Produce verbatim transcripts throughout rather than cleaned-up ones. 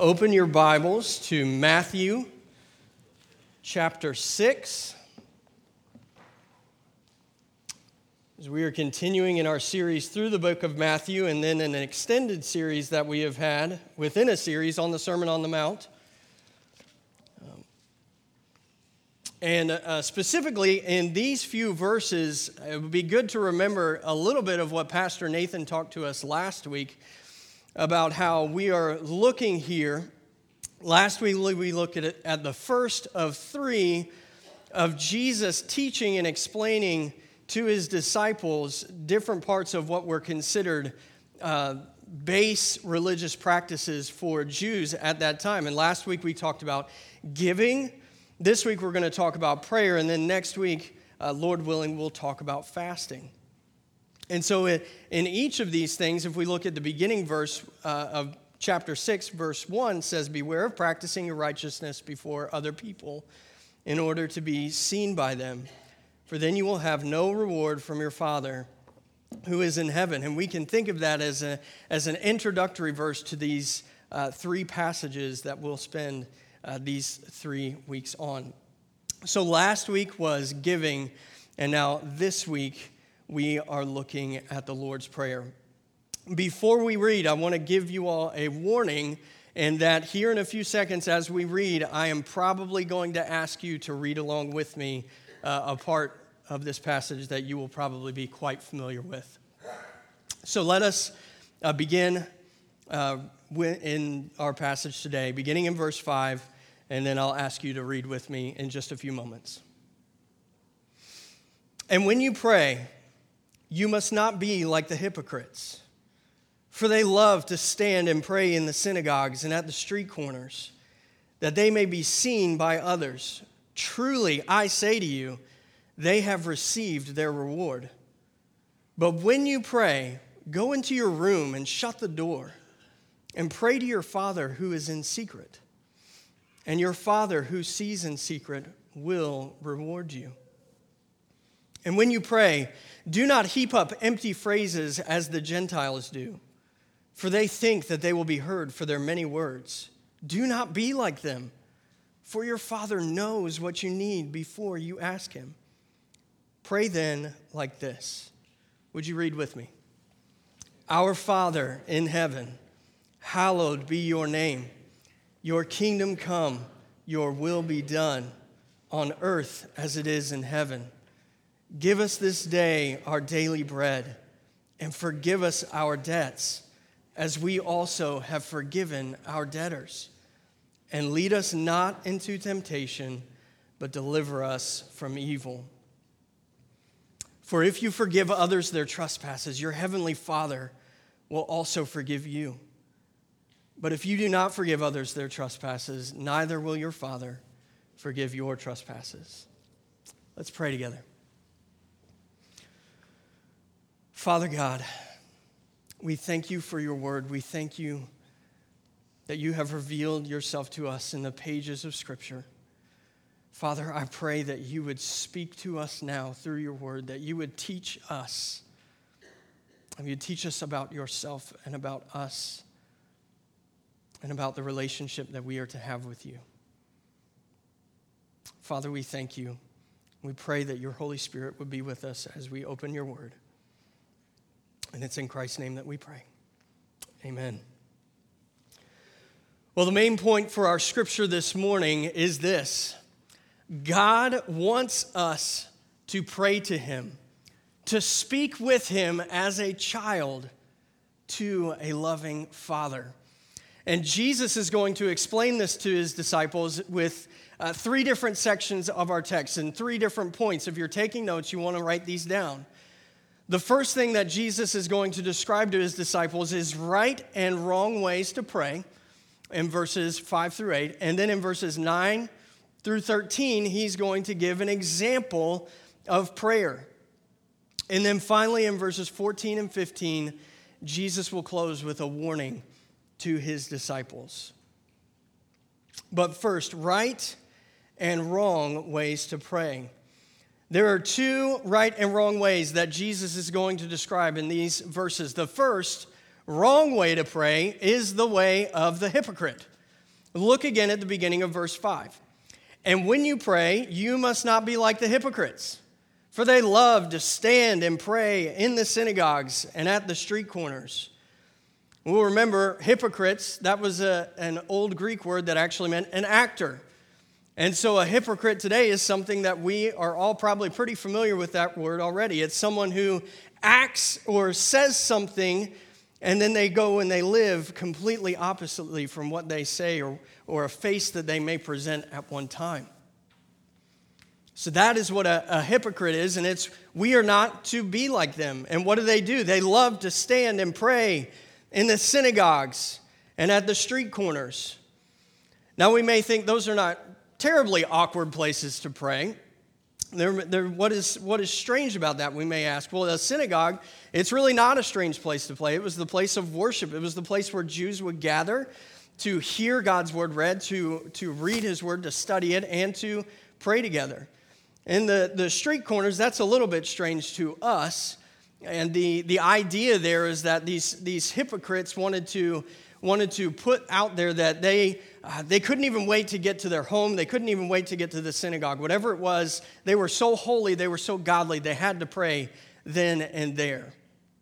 open your Bibles to Matthew chapter six. As we are continuing in our series through the book of Matthew, and then an extended series that we have had within a series on the Sermon on the Mount. Um, and uh, specifically in these few verses, it would be good to remember a little bit of what Pastor Nathan talked to us last week about how we are looking here. Last week we looked at, it, at the first of three of Jesus teaching and explaining to his disciples different parts of what were considered uh, base religious practices for Jews at that time. And last week we talked about giving. This week we're going to talk about prayer. And then next week, uh, Lord willing, we'll talk about fasting. And so in each of these things, if we look at the beginning verse uh, of chapter six, verse one, says, "Beware of practicing your righteousness before other people in order to be seen by them. For then you will have no reward from your Father who is in heaven." And we can think of that as a as an introductory verse to these uh, three passages that we'll spend uh, these three weeks on. So last week was giving, and now this week we are looking at the Lord's Prayer. Before we read, I want to give you all a warning, and that here in a few seconds as we read, I am probably going to ask you to read along with me uh, a part of this passage that you will probably be quite familiar with. So let us uh, begin uh, in our passage today, beginning in verse five, and then I'll ask you to read with me in just a few moments. "And when you pray, you must not be like the hypocrites, for they love to stand and pray in the synagogues and at the street corners, that they may be seen by others. Truly, I say to you, they have received their reward. But when you pray, go into your room and shut the door, and pray to your Father who is in secret. And your Father who sees in secret will reward you. And when you pray, do not heap up empty phrases as the Gentiles do, for they think that they will be heard for their many words. Do not be like them, for your Father knows what you need before you ask him. Pray then like this." Would you read with me? "Our Father in heaven, hallowed be your name. Your kingdom come, your will be done, on earth as it is in heaven. Give us this day our daily bread, and forgive us our debts, as we also have forgiven our debtors. And lead us not into temptation, but deliver us from evil. For if you forgive others their trespasses, your heavenly Father will also forgive you. But if you do not forgive others their trespasses, neither will your Father forgive your trespasses." Let's pray together. Father God, we thank you for your word. We thank you that you have revealed yourself to us in the pages of Scripture. Father, I pray that you would speak to us now through your word, that you would teach us, and you'd teach us about yourself and about us and about the relationship that we are to have with you. Father, we thank you. We pray that your Holy Spirit would be with us as we open your word. And it's in Christ's name that we pray. Amen. Well, the main point for our scripture this morning is this: God wants us to pray to him, to speak with him as a child to a loving Father. And Jesus is going to explain this to his disciples with uh, three different sections of our text and three different points. If you're taking notes, you want to write these down. The first thing that Jesus is going to describe to his disciples is right and wrong ways to pray in verses five through eight. And then in verses nine through thirteen, he's going to give an example of prayer. And then finally in verses fourteen and fifteen, Jesus will close with a warning to his disciples. But first, right and wrong ways to pray. There are two right and wrong ways that Jesus is going to describe in these verses. The first wrong way to pray is the way of the hypocrite. Look again at the beginning of verse five. And when you pray, you must not be like the hypocrites, for they love to stand and pray in the synagogues and at the street corners. We'll remember hypocrites, that was a, an old Greek word that actually meant an actor. And so a hypocrite today is something that we are all probably pretty familiar with that word already. It's someone who acts or says something and then they go and they live completely oppositely from what they say or, or a face that they may present at one time. So that is what a, a hypocrite is, and it's we are not to be like them. And what do they do? They love to stand and pray in the synagogues and at the street corners. Now we may think those are not terribly awkward places to pray. They're, they're, what is what is strange about that, we may ask? Well, a synagogue, it's really not a strange place to play. It was the place of worship. It was the place where Jews would gather to hear God's word read, to, to read his word, to study it, and to pray together. In the, the street corners, that's a little bit strange to us. And the, the idea there is that these, these hypocrites wanted to, wanted to put out there that they, uh, they couldn't even wait to get to their home. They couldn't even wait to get to the synagogue. Whatever it was, they were so holy, they were so godly, they had to pray then and there.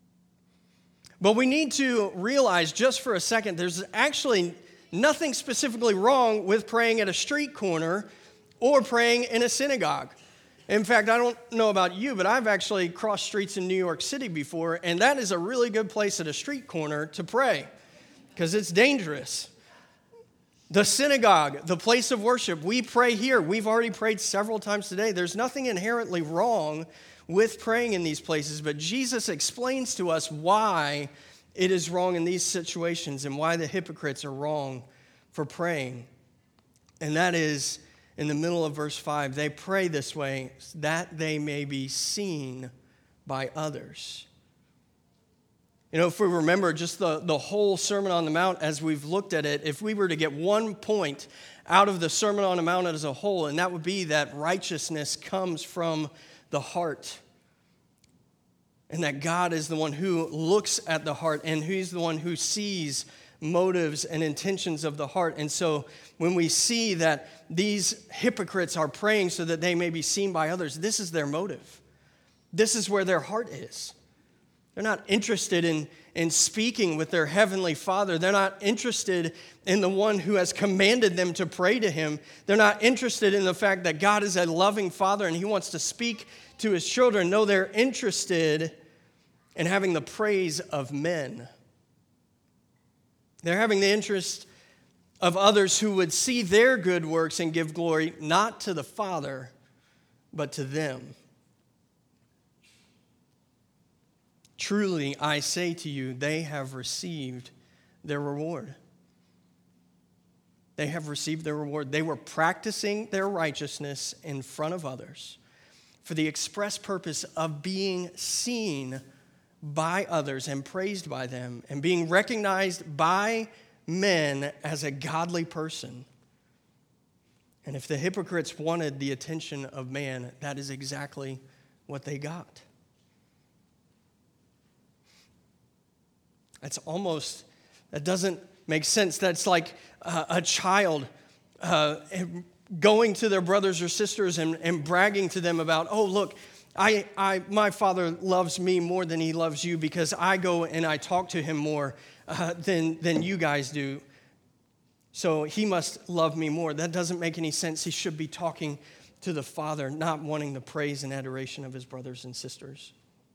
But we need to realize just for a second, there's actually nothing specifically wrong with praying at a street corner or praying in a synagogue. In fact, I don't know about you, but I've actually crossed streets in New York City before, and that is a really good place at a street corner to pray because it's dangerous. The synagogue, the place of worship, we pray here. We've already prayed several times today. There's nothing inherently wrong with praying in these places, but Jesus explains to us why it is wrong in these situations and why the hypocrites are wrong for praying. And that is, in the middle of verse five, they pray this way that they may be seen by others. You know, if we remember just the, the whole Sermon on the Mount as we've looked at it, if we were to get one point out of the Sermon on the Mount as a whole, and that would be that righteousness comes from the heart. And that God is the one who looks at the heart and He's the one who sees motives and intentions of the heart. And so when we see that these hypocrites are praying so that they may be seen by others, this is their motive. This is where their heart is. They're not interested in, in speaking with their heavenly Father. They're not interested in the one who has commanded them to pray to Him. They're not interested in the fact that God is a loving Father and He wants to speak to His children. No, they're interested in having the praise of men. They're having the interest of others who would see their good works and give glory not to the Father, but to them. Truly, I say to you, they have received their reward. They have received their reward. They were practicing their righteousness in front of others for the express purpose of being seen by others and praised by them and being recognized by men as a godly person. And if the hypocrites wanted the attention of man, that is exactly what they got. That's almost, that doesn't make sense. That's like uh, a child uh, going to their brothers or sisters and, and bragging to them about, oh, look, I, I, my Father loves me more than He loves you because I go and I talk to Him more uh, than, than you guys do. So He must love me more. That doesn't make any sense. He should be talking to the Father, not wanting the praise and adoration of His brothers and sisters.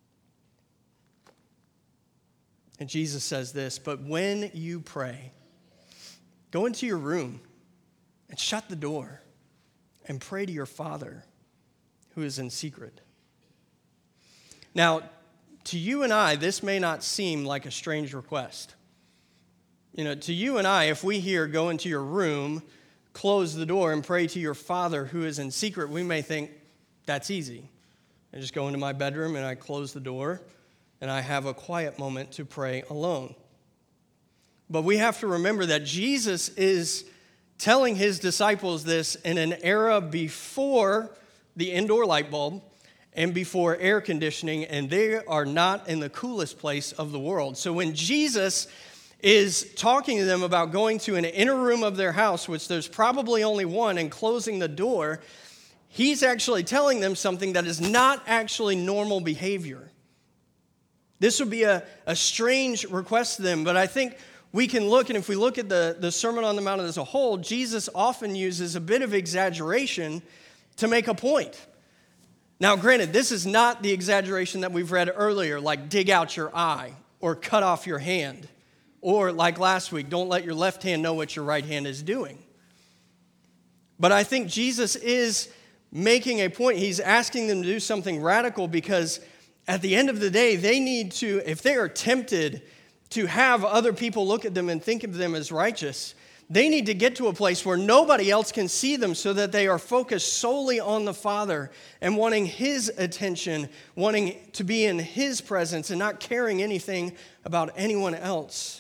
And Jesus says this, but when you pray, go into your room and shut the door and pray to your Father who is in secret. Now, to you and I, this may not seem like a strange request. You know, to you and I, if we hear go into your room, close the door, and pray to your Father who is in secret, we may think that's easy. I just go into my bedroom and I close the door and I have a quiet moment to pray alone. But we have to remember that Jesus is telling His disciples this in an era before the indoor light bulb and before air conditioning, and they are not in the coolest place of the world. So when Jesus is talking to them about going to an inner room of their house, which there's probably only one, and closing the door, he's actually telling them something that is not actually normal behavior. This would be a, a strange request to them, but I think we can look, and if we look at the, the Sermon on the Mount as a whole, Jesus often uses a bit of exaggeration to make a point. Now, granted, this is not the exaggeration that we've read earlier, like dig out your eye or cut off your hand. Or like last week, don't let your left hand know what your right hand is doing. But I think Jesus is making a point. He's asking them to do something radical because at the end of the day, they need to, if they are tempted to have other people look at them and think of them as righteous, they need to get to a place where nobody else can see them so that they are focused solely on the Father and wanting His attention, wanting to be in His presence and not caring anything about anyone else.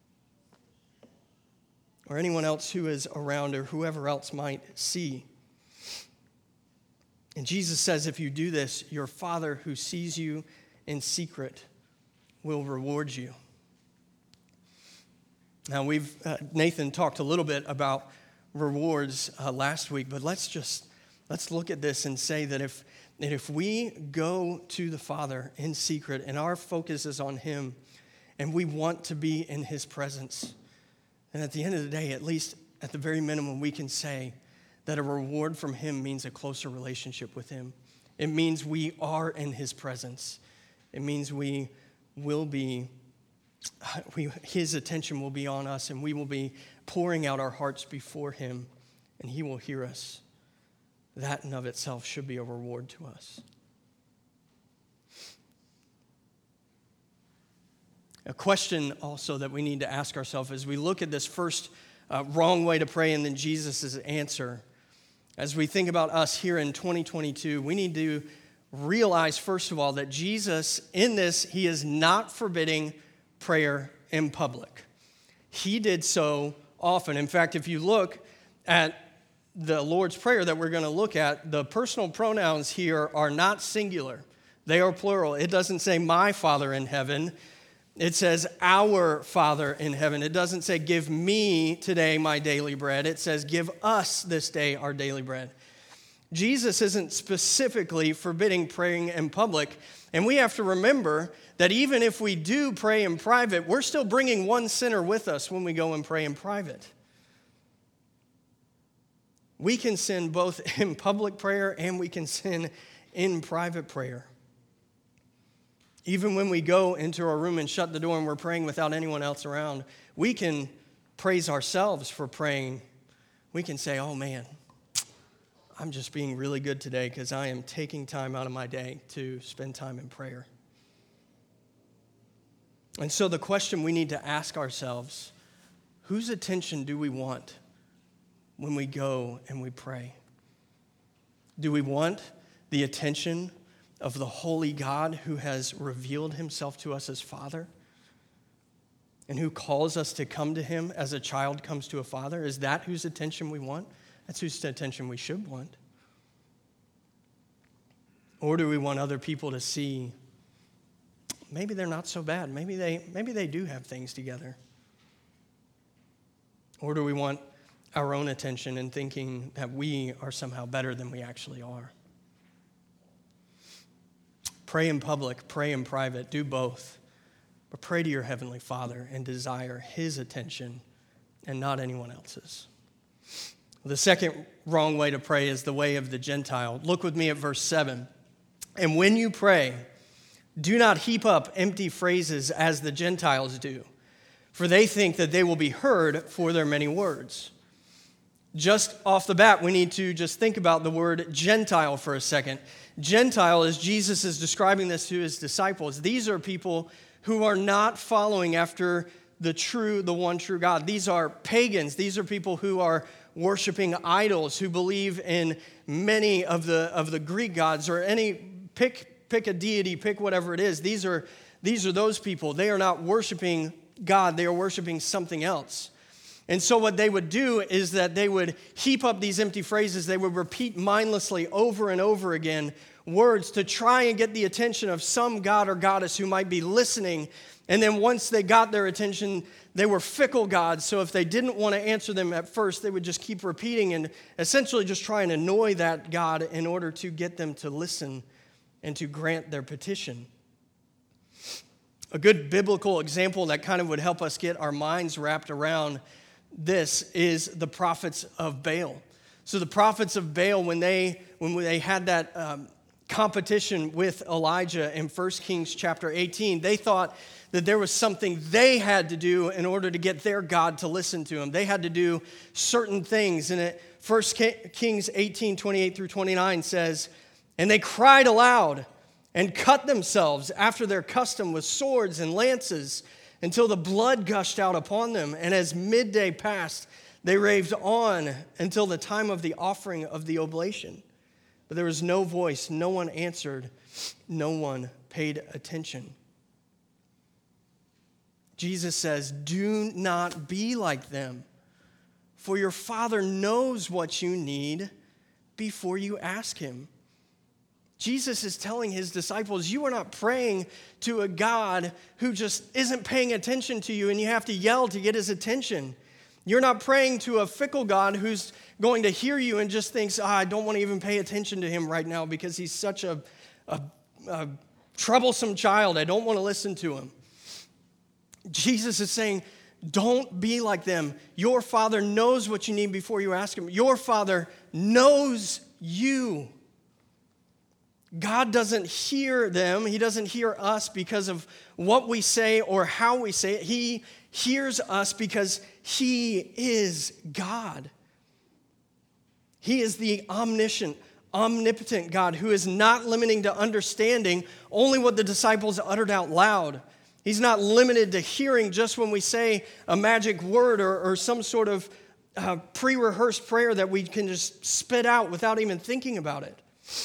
Or anyone else who is around or whoever else might see. And Jesus says, if you do this, your Father who sees you in secret will reward you. Now, we've uh, Nathan talked a little bit about rewards uh, last week, but let's just, let's look at this and say that if, that if we go to the Father in secret and our focus is on Him and we want to be in His presence, and at the end of the day, at least at the very minimum, we can say that a reward from Him means a closer relationship with Him. It means we are in His presence. It means we will be, we, His attention will be on us, and we will be pouring out our hearts before Him, and He will hear us. That in of itself should be a reward to us. A question also that we need to ask ourselves as we look at this first uh, wrong way to pray and then Jesus' answer. As we think about us here in twenty twenty-two, we need to realize, first of all, that Jesus, in this, He is not forbidding prayer in public. He did so often. In fact, if you look at the Lord's Prayer that we're going to look at, the personal pronouns here are not singular. They are plural. It doesn't say my Father in heaven. It says, our Father in heaven. It doesn't say, give me today my daily bread. It says, give us this day our daily bread. Jesus isn't specifically forbidding praying in public. And we have to remember that even if we do pray in private, we're still bringing one sinner with us when we go and pray in private. We can sin both in public prayer and we can sin in private prayer. Even when we go into our room and shut the door and we're praying without anyone else around, we can praise ourselves for praying. We can say, oh man, I'm just being really good today because I am taking time out of my day to spend time in prayer. And so the question we need to ask ourselves, whose attention do we want when we go and we pray? Do we want the attention of the holy God who has revealed Himself to us as Father and who calls us to come to Him as a child comes to a father? Is that whose attention we want? That's whose attention we should want. Or do we want other people to see maybe they're not so bad. Maybe they, maybe they do have things together. Or do we want our own attention and thinking that we are somehow better than we actually are? Pray in public, pray in private, do both. But pray to your Heavenly Father and desire His attention and not anyone else's. The second wrong way to pray is the way of the Gentile. Look with me at verse seven. And when you pray, do not heap up empty phrases as the Gentiles do, for they think that they will be heard for their many words. Just off the bat, we need to just think about the word Gentile for a second. Gentile, as Jesus is describing this to His disciples, these are people who are not following after the true, the one true God. These are pagans. These are people who are worshiping idols, who believe in many of the of the Greek gods or any pick pick a deity, pick whatever it is. These are these are those people. They are not worshiping God. They are worshiping something else. And so what they would do is that they would heap up these empty phrases. They would repeat mindlessly over and over again words to try and get the attention of some god or goddess who might be listening. And then once they got their attention, they were fickle gods, so if they didn't want to answer them at first, they would just keep repeating and essentially just try and annoy that God in order to get them to listen and to grant their petition. A good biblical example that kind of would help us get our minds wrapped around this is the prophets of Baal. So the prophets of Baal, when they when they had that um, competition with Elijah in First Kings chapter eighteen, they thought that there was something they had to do in order to get their God to listen to him. They had to do certain things. And it, First Kings eighteen, twenty-eight through twenty-nine says, "And they cried aloud and cut themselves after their custom with swords and lances until the blood gushed out upon them. And as midday passed, they raved on until the time of the offering of the oblation. But there was no voice, no one answered, no one paid attention." Jesus says, "Do not be like them, for your Father knows what you need before you ask him." Jesus is telling his disciples, you are not praying to a God who just isn't paying attention to you and you have to yell to get his attention. You're not praying to a fickle God who's going to hear you and just thinks, oh, I don't want to even pay attention to him right now because he's such a, a, a troublesome child. I don't want to listen to him. Jesus is saying, don't be like them. Your Father knows what you need before you ask him. Your Father knows you. God doesn't hear them. He doesn't hear us because of what we say or how we say it. He hears us because he is God. He is the omniscient, omnipotent God who is not limiting to understanding only what the disciples uttered out loud. He's not limited to hearing just when we say a magic word or, or some sort of uh, pre-rehearsed prayer that we can just spit out without even thinking about it.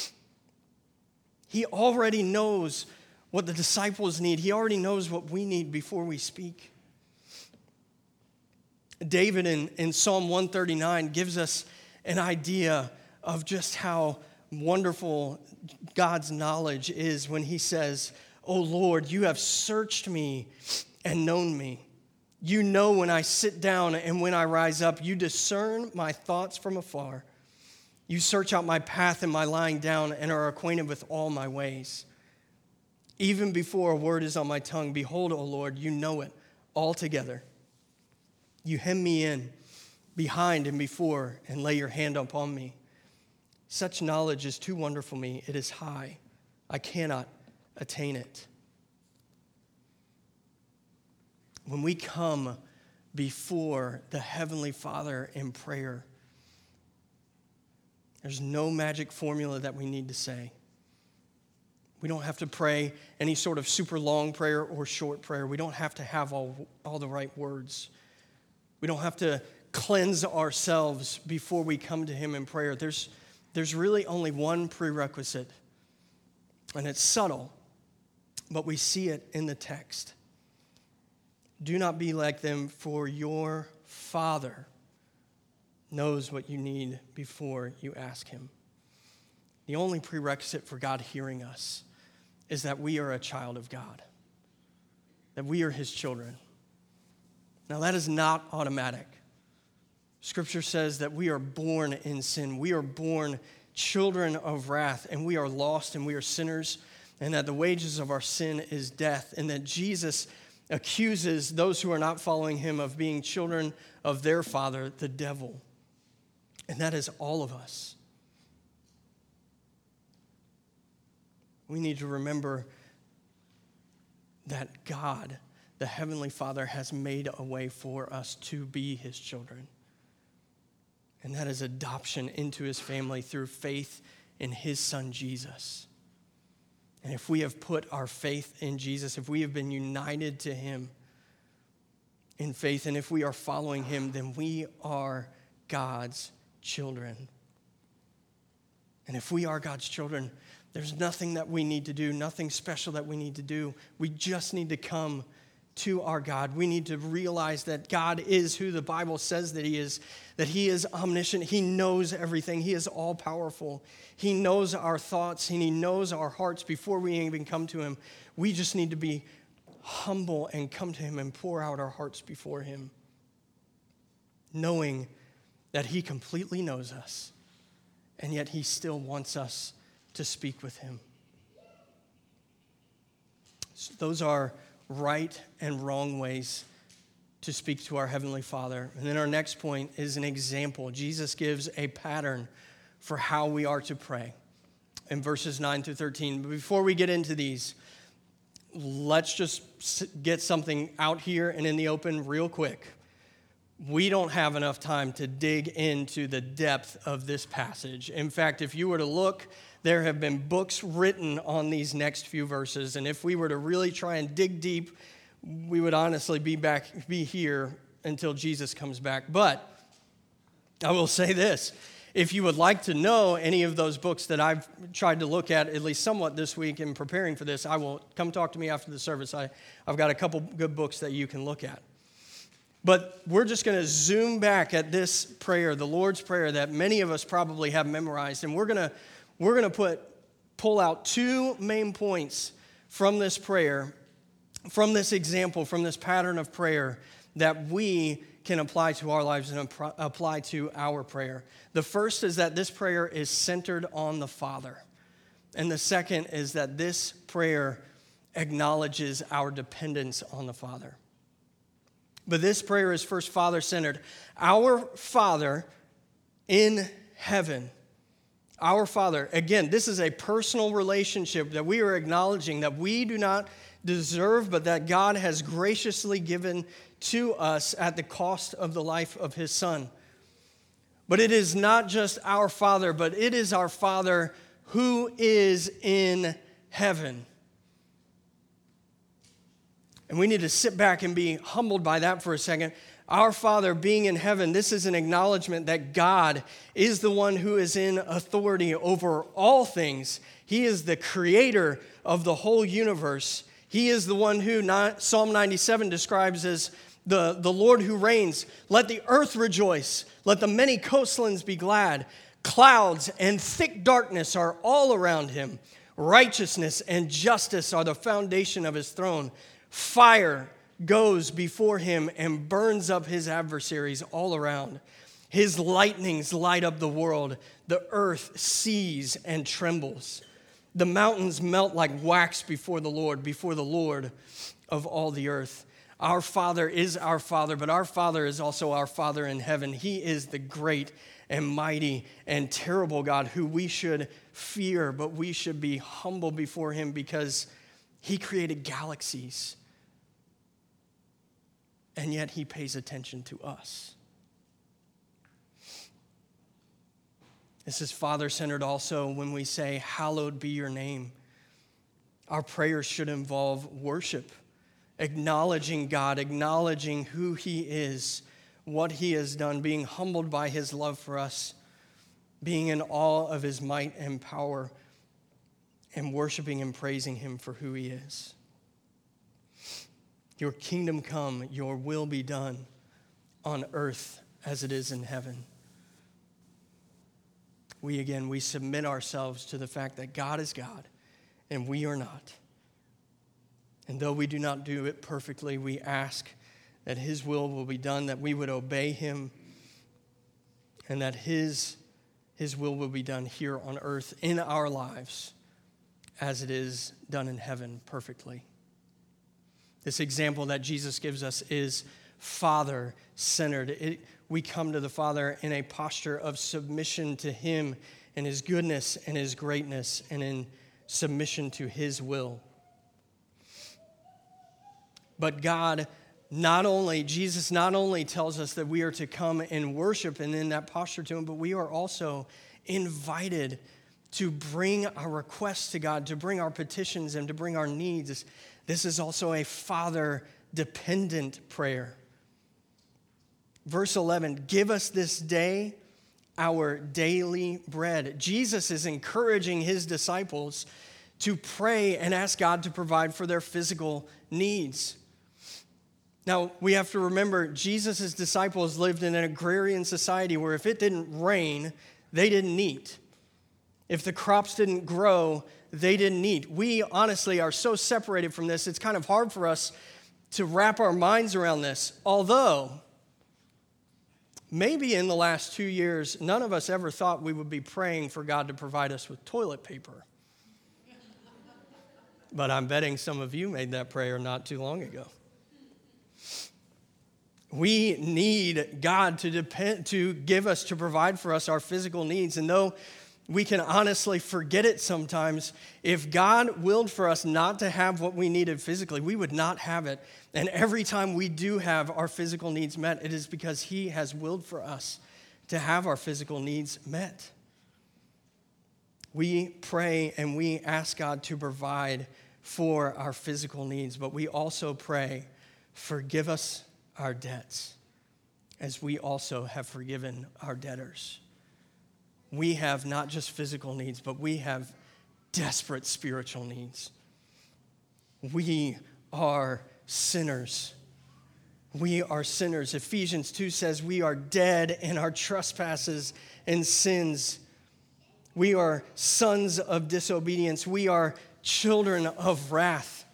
He already knows what the disciples need. He already knows what we need before we speak. David in, in Psalm one thirty-nine gives us an idea of just how wonderful God's knowledge is when he says, "O Lord, you have searched me and known me. You know when I sit down and when I rise up. You discern my thoughts from afar. You search out my path and my lying down and are acquainted with all my ways. Even before a word is on my tongue, behold, O Lord, you know it altogether. You hem me in behind and before and lay your hand upon me. Such knowledge is too wonderful for me. It is high. I cannot attain it." When we come before the Heavenly Father in prayer, there's no magic formula that we need to say. We don't have to pray any sort of super long prayer or short prayer. We don't have to have all, all the right words. We don't have to cleanse ourselves before we come to him in prayer. There's, there's really only one prerequisite, and it's subtle, but we see it in the text. Do not be like them, for your Father knows what you need before you ask him. The only prerequisite for God hearing us is that we are a child of God, that we are his children. Now, that is not automatic. Scripture says that we are born in sin. We are born children of wrath, and we are lost and we are sinners, and that the wages of our sin is death, and that Jesus accuses those who are not following him of being children of their father, the devil. And that is all of us. We need to remember that God, the Heavenly Father, has made a way for us to be his children. And that is adoption into his family through faith in his Son, Jesus. And if we have put our faith in Jesus, if we have been united to him in faith, and if we are following him, then we are God's children. And if we are God's children, there's nothing that we need to do, nothing special that we need to do. We just need to come to our God. We need to realize that God is who the Bible says that he is, that he is omniscient. He knows everything. He is all-powerful. He knows our thoughts, and he knows our hearts before we even come to him. We just need to be humble and come to him and pour out our hearts before him, knowing that he completely knows us, and yet he still wants us to speak with him. So those are right and wrong ways to speak to our Heavenly Father. And then our next point is an example. Jesus gives a pattern for how we are to pray in verses nine through thirteen. But before we get into these, let's just get something out here and in the open real quick. We don't have enough time to dig into the depth of this passage. In fact, if you were to look, there have been books written on these next few verses, and if we were to really try and dig deep, we would honestly be back, be here until Jesus comes back. But I will say this. If you would like to know any of those books that I've tried to look at, at least somewhat this week in preparing for this, I will come talk to me after the service. I, I've got a couple good books that you can look at. But we're just going to zoom back at this prayer, the Lord's Prayer, that many of us probably have memorized. And we're going to we're going to put pull out two main points from this prayer, from this example, from this pattern of prayer that we can apply to our lives and apply to our prayer. The first is that this prayer is centered on the Father. And the second is that this prayer acknowledges our dependence on the Father. But this prayer is first Father-centered. Our Father in heaven. Our Father. Again, this is a personal relationship that we are acknowledging that we do not deserve, but that God has graciously given to us at the cost of the life of his Son. But it is not just our Father, but it is our Father who is in heaven. And we need to sit back and be humbled by that for a second. Our Father being in heaven, this is an acknowledgement that God is the one who is in authority over all things. He is the creator of the whole universe. He is the one who Psalm ninety-seven describes as the, the Lord who reigns. Let the earth rejoice. Let the many coastlands be glad. Clouds and thick darkness are all around him. Righteousness and justice are the foundation of his throne. Fire goes before him and burns up his adversaries all around. His lightnings light up the world. The earth sees and trembles. The mountains melt like wax before the Lord, before the Lord of all the earth. Our Father is our Father, but our Father is also our Father in heaven. He is the great and mighty and terrible God who we should fear, but we should be humble before him because he created galaxies. And yet he pays attention to us. This is Father-centered also when we say, hallowed be your name. Our prayers should involve worship, acknowledging God, acknowledging who he is, what he has done, being humbled by his love for us, being in awe of his might and power, and worshiping and praising him for who he is. Your kingdom come, your will be done on earth as it is in heaven. We again, we submit ourselves to the fact that God is God and we are not. And though we do not do it perfectly, we ask that his will will be done, that we would obey him, and that his, his will will be done here on earth in our lives as it is done in heaven perfectly. This example that Jesus gives us is Father-centered. It, we come to the Father in a posture of submission to him and his goodness and his greatness and in submission to his will. But God not only, Jesus not only tells us that we are to come and worship and in that posture to him, but we are also invited to bring our requests to God, to bring our petitions and to bring our needs. This is also a Father-dependent prayer. Verse eleven, give us this day our daily bread. Jesus is encouraging his disciples to pray and ask God to provide for their physical needs. Now, we have to remember, Jesus' disciples lived in an agrarian society where if it didn't rain, they didn't eat. If the crops didn't grow, they didn't eat. We honestly are so separated from this, it's kind of hard for us to wrap our minds around this. Although, maybe in the last two years, none of us ever thought we would be praying for God to provide us with toilet paper. But I'm betting some of you made that prayer not too long ago. We need God to depend, to give us, to provide for us our physical needs. And though we can honestly forget it sometimes, if God willed for us not to have what we needed physically, we would not have it. And every time we do have our physical needs met, it is because he has willed for us to have our physical needs met. We pray and we ask God to provide for our physical needs, but we also pray, forgive us our debts, as we also have forgiven our debtors. We have not just physical needs, but we have desperate spiritual needs. We are sinners. We are sinners. Ephesians two says we are dead in our trespasses and sins. We are sons of disobedience. We are children of wrath.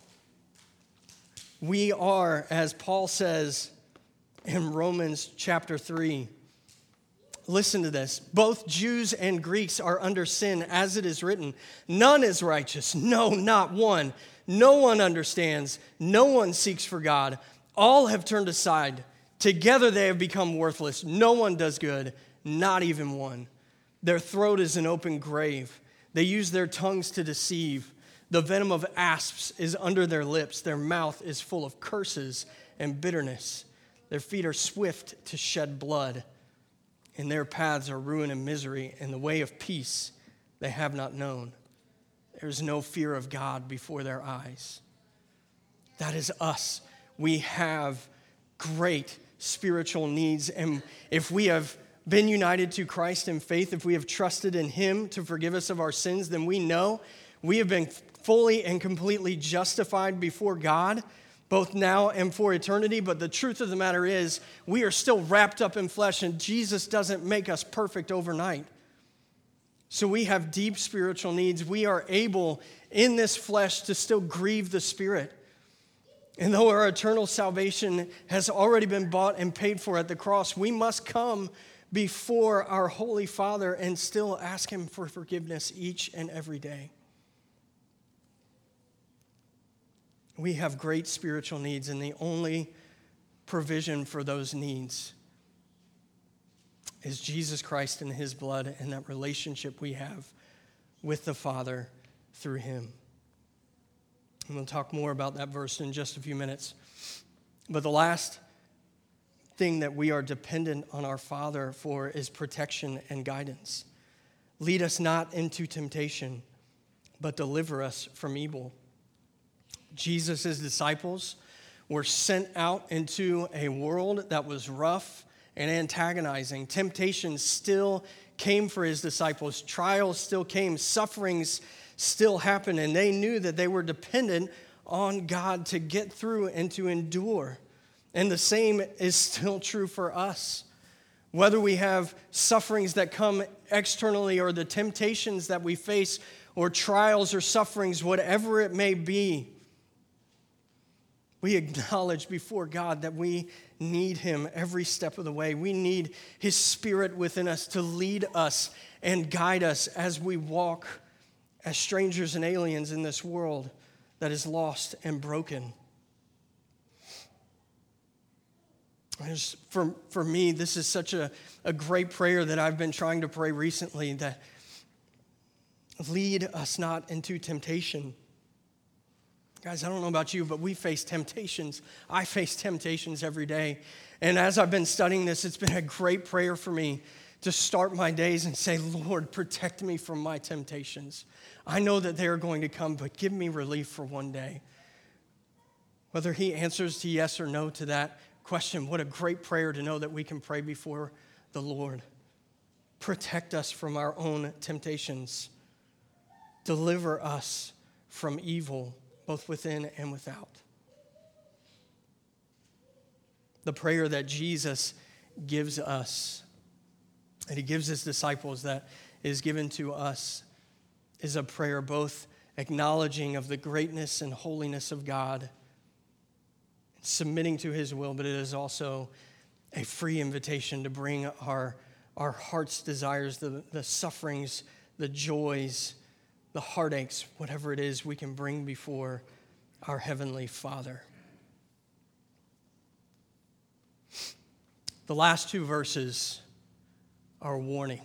We are, as Paul says in Romans chapter three, listen to this. Both Jews and Greeks are under sin, as it is written. None is righteous. No, not one. No one understands. No one seeks for God. All have turned aside. Together they have become worthless. No one does good, not even one. Their throat is an open grave. They use their tongues to deceive. The venom of asps is under their lips. Their mouth is full of curses and bitterness. Their feet are swift to shed blood. In their paths are ruin and misery, and the way of peace they have not known. There is no fear of God before their eyes. That is us. We have great spiritual needs, and if we have been united to Christ in faith, if we have trusted in him to forgive us of our sins, then we know we have been fully and completely justified before God, both now and for eternity. But the truth of the matter is, we are still wrapped up in flesh, and Jesus doesn't make us perfect overnight. So we have deep spiritual needs. We are able in this flesh to still grieve the Spirit. And though our eternal salvation has already been bought and paid for at the cross, we must come before our Holy Father and still ask him for forgiveness each and every day. We have great spiritual needs, and the only provision for those needs is Jesus Christ and his blood and that relationship we have with the Father through him. And we'll talk more about that verse in just a few minutes. But the last thing that we are dependent on our Father for is protection and guidance. Lead us not into temptation, but deliver us from evil. Jesus' disciples were sent out into a world that was rough and antagonizing. Temptation still came for his disciples. Trials still came. Sufferings still happened. And they knew that they were dependent on God to get through and to endure. And the same is still true for us. Whether we have sufferings that come externally or the temptations that we face or trials or sufferings, whatever it may be, we acknowledge before God that we need him every step of the way. We need his Spirit within us to lead us and guide us as we walk as strangers and aliens in this world that is lost and broken. There's, for, for me, this is such a, a great prayer that I've been trying to pray recently, that lead us not into temptation. Guys, I don't know about you, but we face temptations. I face temptations every day. And as I've been studying this, it's been a great prayer for me to start my days and say, Lord, protect me from my temptations. I know that they are going to come, but give me relief for one day. Whether he answers to yes or no to that question, what a great prayer to know that we can pray before the Lord. Protect us from our own temptations. Deliver us from evil, both within and without. The prayer that Jesus gives us, and he gives his disciples, that is given to us is a prayer both acknowledging of the greatness and holiness of God, submitting to his will, but it is also a free invitation to bring our, our heart's desires, the, the sufferings, the joys, the heartaches, whatever it is, we can bring before our Heavenly Father. The last two verses are a warning.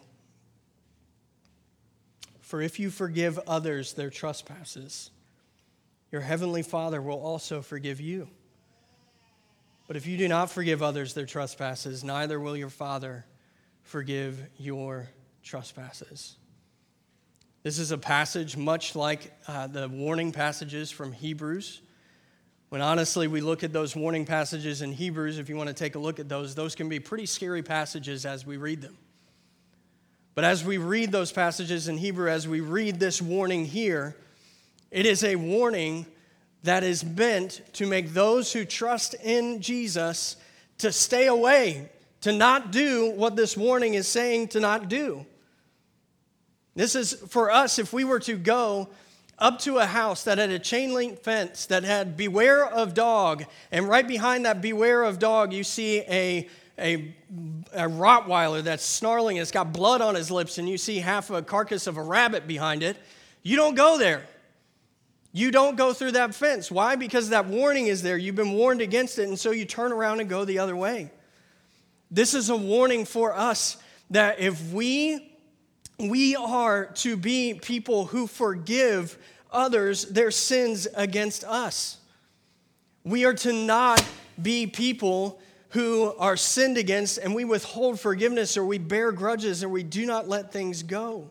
For if you forgive others their trespasses, your Heavenly Father will also forgive you. But if you do not forgive others their trespasses, neither will your Father forgive your trespasses. This is a passage much like uh, the warning passages from Hebrews. When honestly we look at those warning passages in Hebrews, if you want to take a look at those, those can be pretty scary passages as we read them. But as we read those passages in Hebrew, as we read this warning here, it is a warning that is meant to make those who trust in Jesus to stay away, to not do what this warning is saying to not do. This is for us, if we were to go up to a house that had a chain link fence that had beware of dog, and right behind that beware of dog, you see a, a, a Rottweiler that's snarling, it's got blood on his lips, and you see half a carcass of a rabbit behind it, you don't go there. You don't go through that fence. Why? Because that warning is there. You've been warned against it, and so you turn around and go the other way. This is a warning for us that if we We are to be people who forgive others their sins against us. We are to not be people who are sinned against and we withhold forgiveness or we bear grudges or we do not let things go.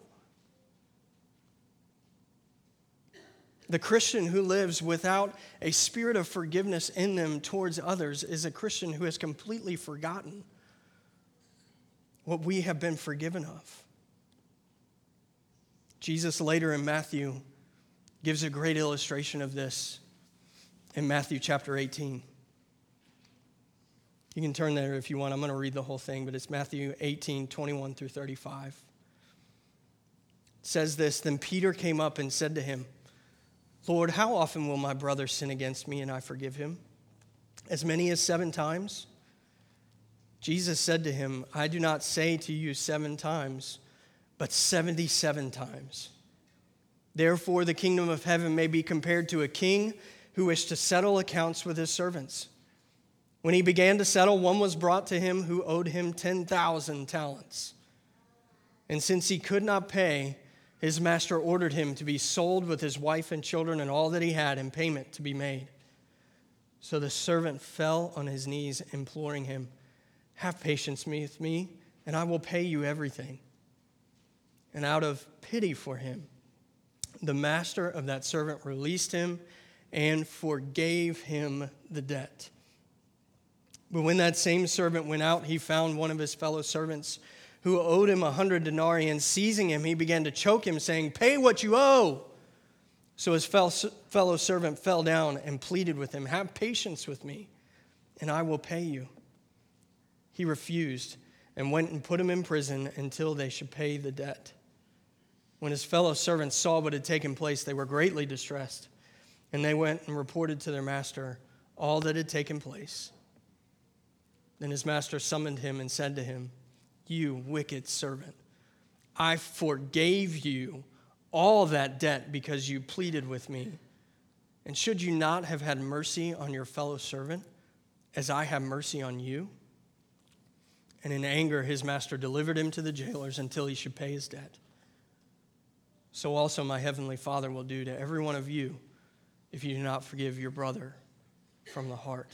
The Christian who lives without a spirit of forgiveness in them towards others is a Christian who has completely forgotten what we have been forgiven of. Jesus later in Matthew gives a great illustration of this in Matthew chapter eighteen. You can turn there if you want. I'm going to read the whole thing, but it's Matthew eighteen, twenty-one through thirty-five. It says this, "Then Peter came up and said to him, 'Lord, how often will my brother sin against me and I forgive him? As many as seven times?' Jesus said to him, 'I do not say to you seven times, but seventy-seven times. Therefore, the kingdom of heaven may be compared to a king who wished to settle accounts with his servants. When he began to settle, one was brought to him who owed him ten thousand talents. And since he could not pay, his master ordered him to be sold with his wife and children and all that he had in payment to be made. So the servant fell on his knees, imploring him, "Have patience with me, and I will pay you everything." And out of pity for him, the master of that servant released him and forgave him the debt. But when that same servant went out, he found one of his fellow servants who owed him a hundred denarii, and seizing him, he began to choke him, saying, "Pay what you owe." So his fellow servant fell down and pleaded with him, "Have patience with me, and I will pay you." He refused and went and put him in prison until they should pay the debt. When his fellow servants saw what had taken place, they were greatly distressed, and they went and reported to their master all that had taken place. Then his master summoned him and said to him, "You wicked servant, I forgave you all that debt because you pleaded with me. And should you not have had mercy on your fellow servant as I have mercy on you?" And in anger, his master delivered him to the jailers until he should pay his debt. So also my heavenly Father will do to every one of you if you do not forgive your brother from the heart.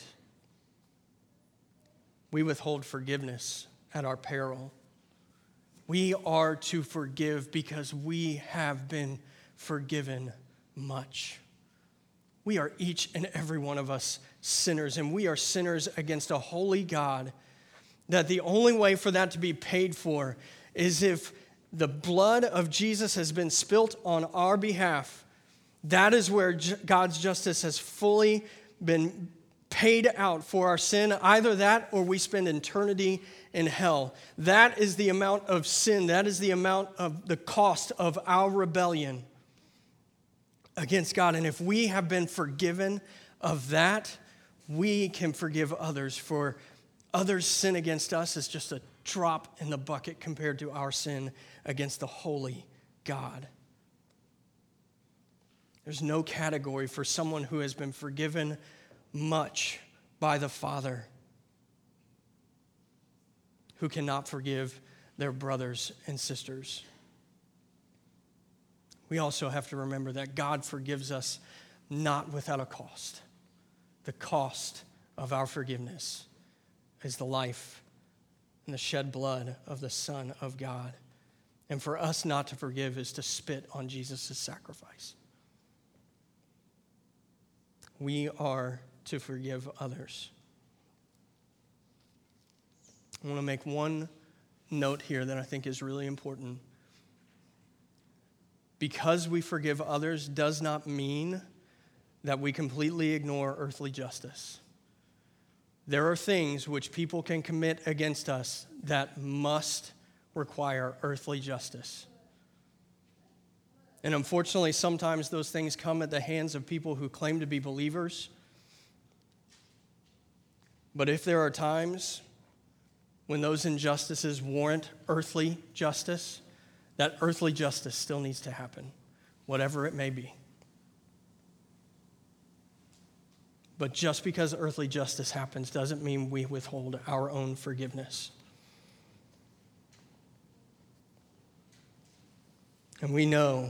We withhold forgiveness at our peril. We are to forgive because we have been forgiven much. We are each and every one of us sinners, and we are sinners against a holy God, that the only way for that to be paid for is if the blood of Jesus has been spilt on our behalf. That is where God's justice has fully been paid out for our sin. Either that or we spend eternity in hell. That is the amount of sin. That is the amount of the cost of our rebellion against God. And if we have been forgiven of that, we can forgive others. For others' sin against us is just a drop in the bucket compared to our sin against the holy God. There's no category for someone who has been forgiven much by the Father who cannot forgive their brothers and sisters. We also have to remember that God forgives us not without a cost. The cost of our forgiveness is the life and the shed blood of the Son of God. And for us not to forgive is to spit on Jesus' sacrifice. We are to forgive others. I want to make one note here that I think is really important. Because we forgive others does not mean that we completely ignore earthly justice. There are things which people can commit against us that must require earthly justice. And unfortunately, sometimes those things come at the hands of people who claim to be believers. But if there are times when those injustices warrant earthly justice, that earthly justice still needs to happen, whatever it may be. But just because earthly justice happens doesn't mean we withhold our own forgiveness. And we know,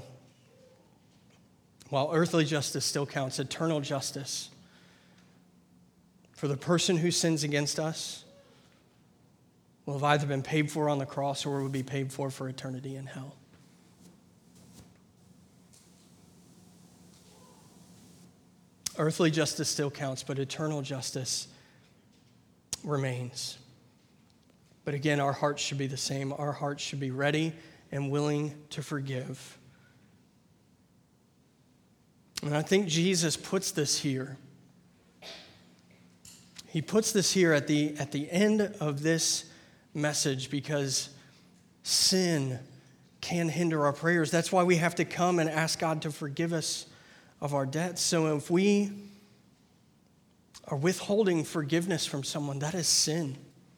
while earthly justice still counts, eternal justice for the person who sins against us will have either been paid for on the cross or will be paid for for eternity in hell. Earthly justice still counts, but eternal justice remains. But again, our hearts should be the same. Our hearts should be ready and willing to forgive. And I think Jesus puts this here. He puts this here at the, at the end of this message because sin can hinder our prayers. That's why we have to come and ask God to forgive us of our debts. So if we are withholding forgiveness from someone, that is sin.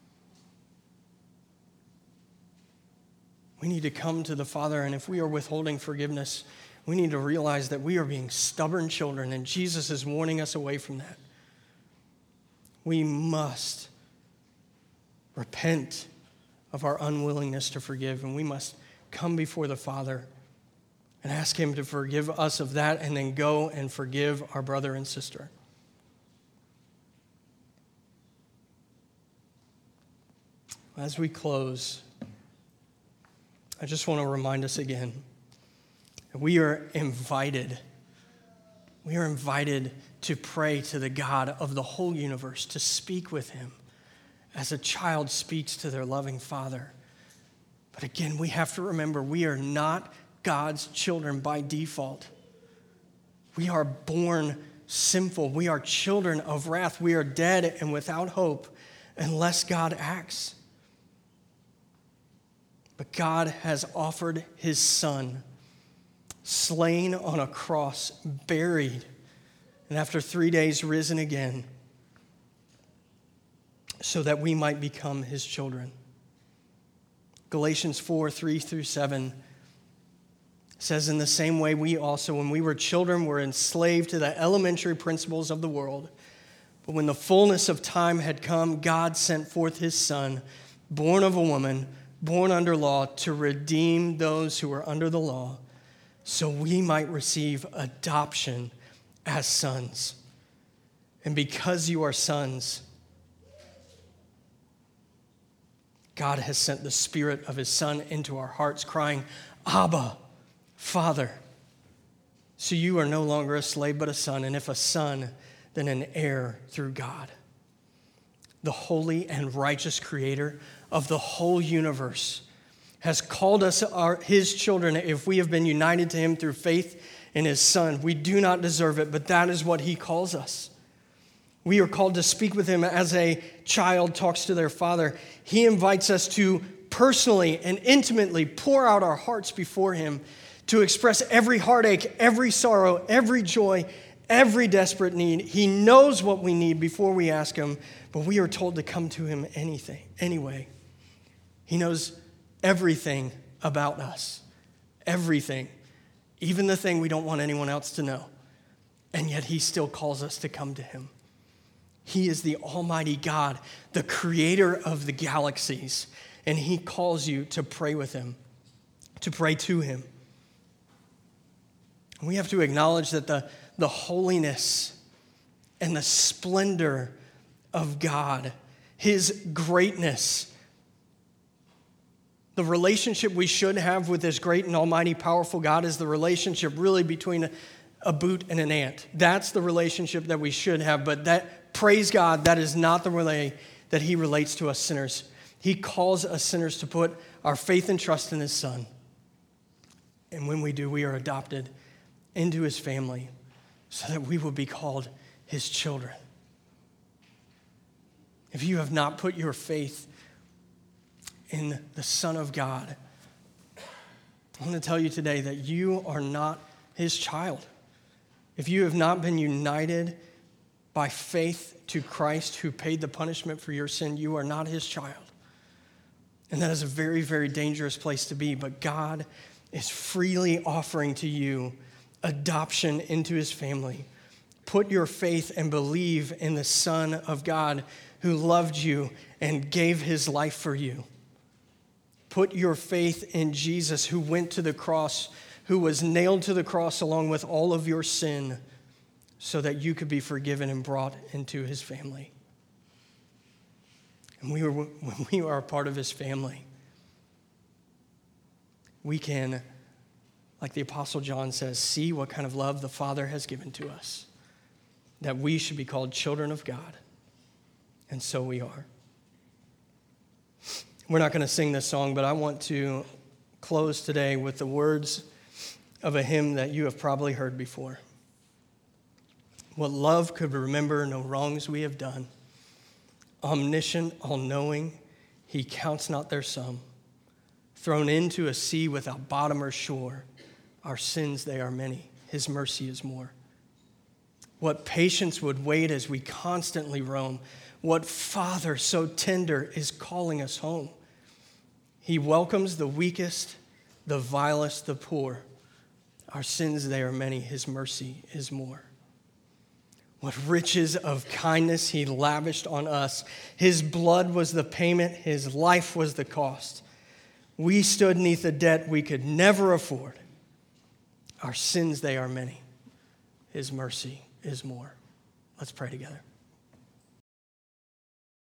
We need to come to the Father, and if we are withholding forgiveness, we need to realize that we are being stubborn children, and Jesus is warning us away from that. We must repent of our unwillingness to forgive, and we must come before the Father and ask Him to forgive us of that, and then go and forgive our brother and sister. As we close, I just want to remind us again that we are invited. We are invited to pray to the God of the whole universe, to speak with Him as a child speaks to their loving Father. But again, we have to remember we are not God's children by default. We are born sinful. We are children of wrath. We are dead and without hope unless God acts. But God has offered His Son, slain on a cross, buried, and after three days risen again, so that we might become His children. Galatians four, three through seven says, in the same way we also, when we were children, were enslaved to the elementary principles of the world. But when the fullness of time had come, God sent forth His Son, born of a woman, born under law, to redeem those who were under the law, so we might receive adoption as sons. And because you are sons, God has sent the Spirit of His Son into our hearts, crying, Abba, Father. So you are no longer a slave, but a son, and if a son, then an heir through God. The holy and righteous Creator of the whole universe has called us our, His children if we have been united to Him through faith in His Son. We do not deserve it, but that is what He calls us. We are called to speak with him as a child talks to their father. He invites us to personally and intimately pour out our hearts before him, to express every heartache, every sorrow, every joy, every desperate need. He knows what we need before we ask him, but we are told to come to him anything, anyway. He knows everything about us, everything, even the thing we don't want anyone else to know. And yet he still calls us to come to him. He is the Almighty God, the creator of the galaxies, and he calls you to pray with him, to pray to him. We have to acknowledge that the, the holiness and the splendor of God, his greatness, the relationship we should have with this great and almighty, powerful God is the relationship really between a, a boot and an ant. That's the relationship that we should have, but that, praise God, that is not the way that he relates to us sinners. He calls us sinners to put our faith and trust in his Son. And when we do, we are adopted into his family so that we will be called his children. If you have not put your faith in the Son of God, I want to tell you today that you are not his child. If you have not been united by faith to Christ who paid the punishment for your sin, you are not his child. And that is a very, very dangerous place to be. But God is freely offering to you adoption into his family. Put your faith and believe in the Son of God who loved you and gave his life for you. Put your faith in Jesus who went to the cross, who was nailed to the cross along with all of your sin, so that you could be forgiven and brought into his family. And we are, when we are a part of his family, we can, like the Apostle John says, see what kind of love the Father has given to us, that we should be called children of God. And so we are. We're not going to sing this song, but I want to close today with the words of a hymn that you have probably heard before. What love could remember, no wrongs we have done. Omniscient, all-knowing, he counts not their sum. Thrown into a sea without bottom or shore, our sins, they are many, his mercy is more. What patience would wait as we constantly roam. What Father so tender is calling us home. He welcomes the weakest, the vilest, the poor. Our sins, they are many, his mercy is more. What riches of kindness he lavished on us. His blood was the payment, his life was the cost. We stood neath a debt we could never afford. Our sins, they are many. His mercy is more. Let's pray together.